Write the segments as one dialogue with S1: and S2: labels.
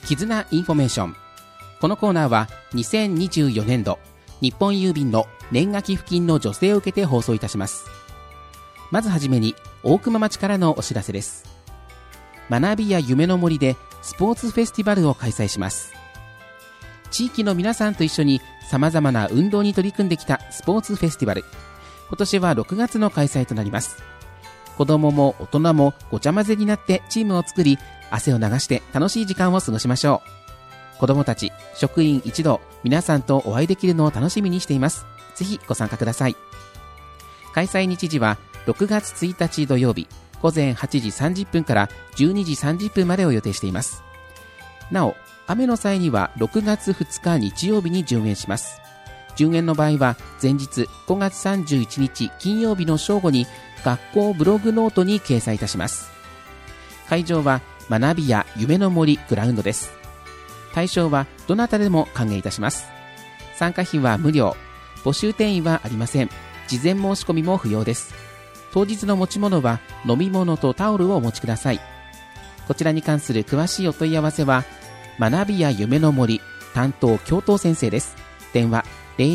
S1: 絆インフォメーション。このコーナーは2024年度日本郵便の年賀寄付金の助成を受けて放送いたします。まずはじめに大熊町からのお知らせです。学びや夢の森でスポーツフェスティバルを開催します。地域の皆さんと一緒に様々な運動に取り組んできたスポーツフェスティバル、今年は6月の開催となります。子供も大人もごちゃ混ぜになってチームを作り、汗を流して楽しい時間を過ごしましょう。子供たち、職員一同、皆さんとお会いできるのを楽しみにしています。ぜひご参加ください。開催日時は6月1日土曜日午前8時30分から12時30分までを予定しています。なお、雨の際には6月2日日曜日に順延します。順延の場合は前日5月31日金曜日の正午に学校ブログノートに掲載いたします。会場は学びや夢の森グラウンドです。対象はどなたでも歓迎いたします。参加費は無料、募集定員はありません。事前申し込みも不要です。当日の持ち物は飲み物とタオルをお持ちください。こちらに関する詳しいお問い合わせは学びや夢の森担当教頭先生です。電話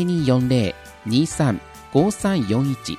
S1: 0240-235341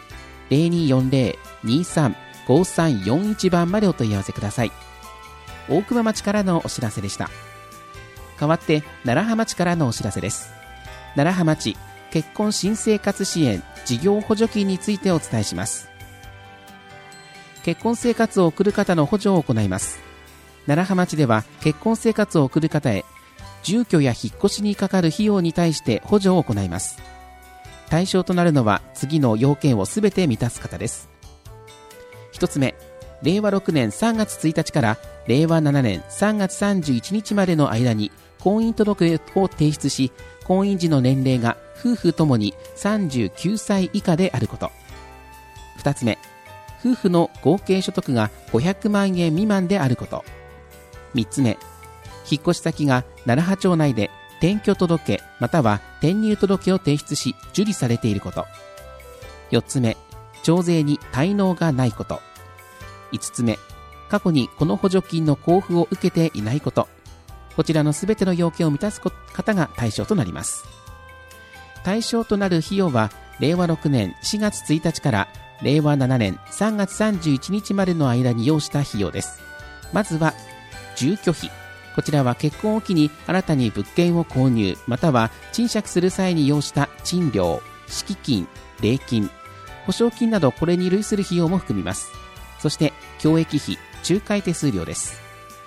S1: 0240-235341 番までお問い合わせください。大熊町からのお知らせでした。代わって楢葉町からのお知らせです。楢葉町結婚新生活支援事業補助金についてお伝えします。結婚生活を送る方の補助を行います。楢葉町では結婚生活を送る方へ住居や引っ越しにかかる費用に対して補助を行います。対象となるのは次の要件をすべて満たす方です。一つ目、令和6年3月1日から令和7年3月31日までの間に婚姻届を提出し、婚姻時の年齢が夫婦ともに39歳以下であること。二つ目、夫婦の合計所得が500万円未満であること。三つ目、引っ越し先が楢葉町内で転居届または転入届を提出し受理されていること。四つ目、徴税に滞納がないこと。五つ目、過去にこの補助金の交付を受けていないこと。こちらのすべての要件を満たす方が対象となります。対象となる費用は令和6年4月1日から令和7年3月31日までの間に要した費用です。まずは住居費。こちらは結婚を機に新たに物件を購入または賃借する際に要した賃料、敷金、礼金、保証金などこれに類する費用も含みます。そして教育費、仲介手数料です。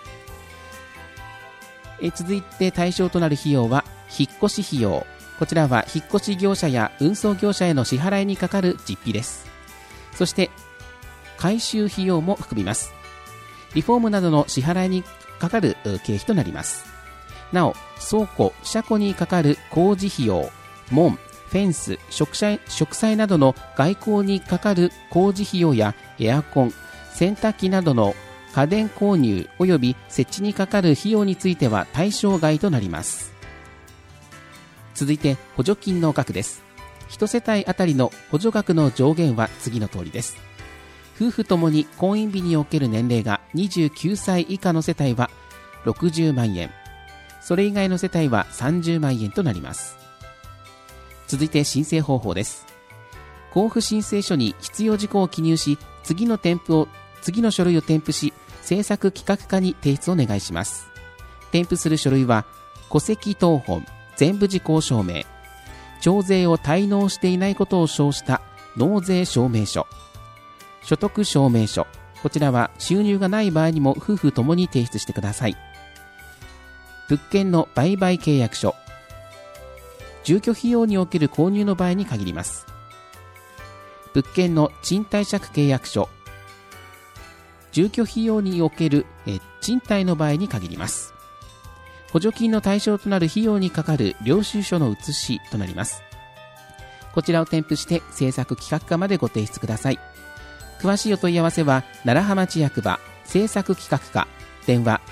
S1: 続いて対象となる費用は引っ越し費用。こちらは引っ越し業者や運送業者への支払いにかかる実費です。そして改修費用も含みます。リフォームなどの支払いにかかる経費となります。なお、倉庫、車庫にかかる工事費用、門、フェンス、植栽などの外構にかかる工事費用やエアコン、洗濯機などの家電購入及び設置にかかる費用については対象外となります。続いて補助金の額です。1世帯あたりの補助額の上限は次の通りです。夫婦ともに婚姻日における年齢が29歳以下の世帯は60万円、それ以外の世帯は30万円となります。続いて申請方法です。交付申請書に必要事項を記入し、次の書類を添付し、制作企画課に提出をお願いします。添付する書類は戸籍謄本、全部事項証明、徴税を滞納していないことを証した納税証明書、所得証明書、こちらは収入がない場合にも夫婦ともに提出してください。物件の売買契約書、住居費用における購入の場合に限ります。物件の賃貸借契約書、住居費用における賃貸の場合に限ります。補助金の対象となる費用にかかる領収書の写しとなります。こちらを添付して制作企画課までご提出ください。詳しいお問い合わせは楢葉町役場制作企画課、電話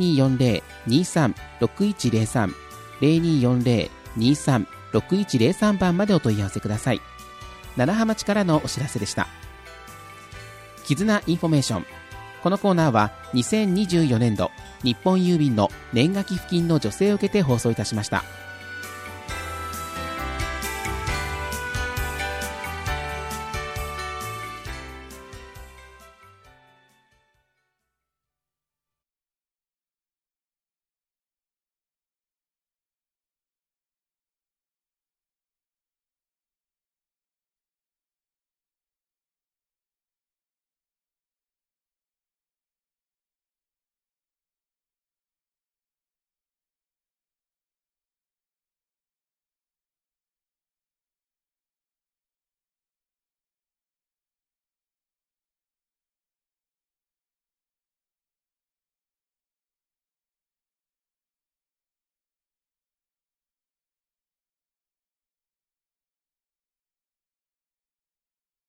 S1: 0240-236103 0240-236103 番までお問い合わせください。楢葉町からのお知らせでした。絆インフォメーション。 このコーナーは2024年度日本郵便の年賀寄付金の助成を受けて放送いたしました。